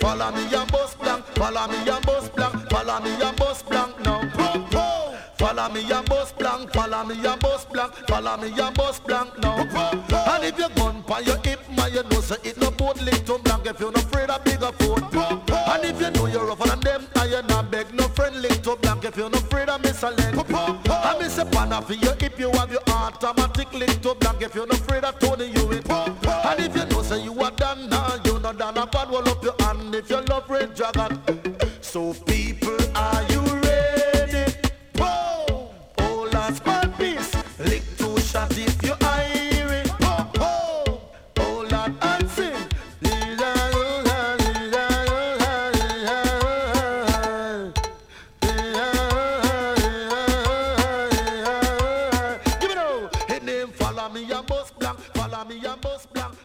Follow me and bust blank. Follow me and bust blank. Follow me and bust blank now. Follow me and bust blank. Follow me and bust blank. Follow me and bust blank now. And if you gun by your hip, man, you know say it no boat lick to blank. If you're not afraid of bigger foot. And if you know you're rougher than them, and you're not beg no friend lick to blank. If you're not afraid of miss a leg. I miss a panna for your hip, you have your automatic lick to blank. If you're not afraid of Tony, you it. And if you know say you are done now, you know done a bad wall up your hand. If you love Red Dragon. So people, are you ready? Whoa! Oh, last bad piece. Lick two shot if you irie. Oh, Lord, and sing. Give me no. His name follow me and bust blank. Follow me and bust blank.